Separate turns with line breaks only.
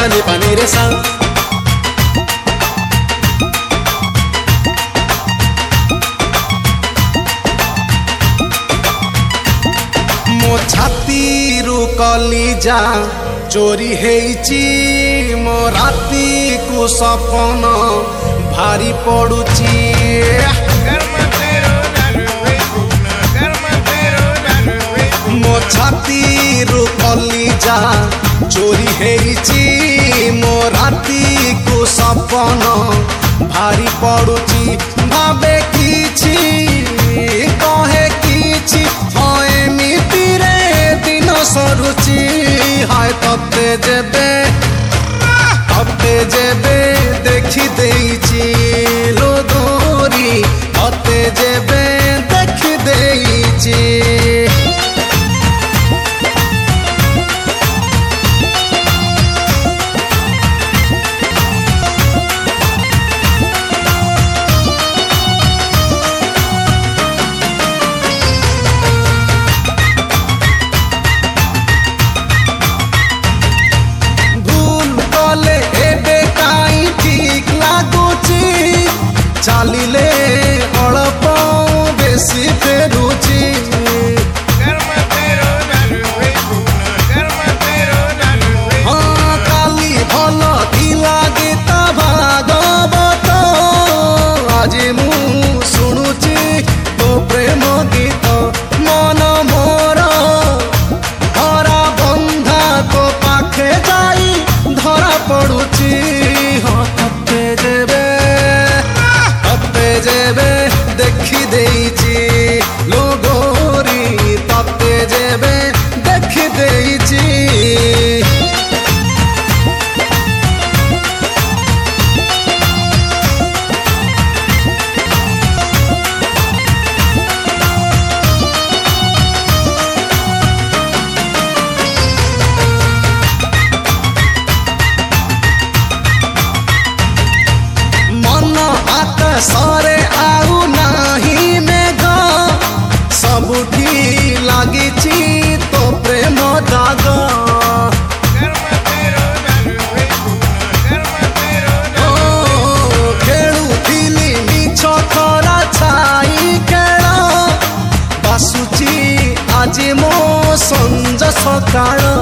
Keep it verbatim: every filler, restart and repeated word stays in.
नि पानी रे सा मो छाती रु कलिजा चोरी हेची मो राती को सपन भारी पड़ुची मो छाती रु कलिजा चोरी हेची मो राती को सपन भारी पड़ुची भावे किछि कहे किछि एमिति रे दिन सरुची हाय तते जेबे तते जेबे देखी देइची लो गोरी तते जेबे देखी देइची चालिले अड़प बेसी फेरुची हाँ काली भल दिला गीता भागवत आज मु शुणुची तो प्रेम गीत मन मोर धरा बंधा तो पाखे जाई धरा पड़ुची हाँ तते जेबे जेबे देखी देइची लो गोरी तते जेबे देखी देइची मन आत सरे आउ नाही मेघ सबुठी लागिची तो प्रेम दाग खेलुथिली मिछ खरा छाई खेल बासुची आज मो संज सकाळ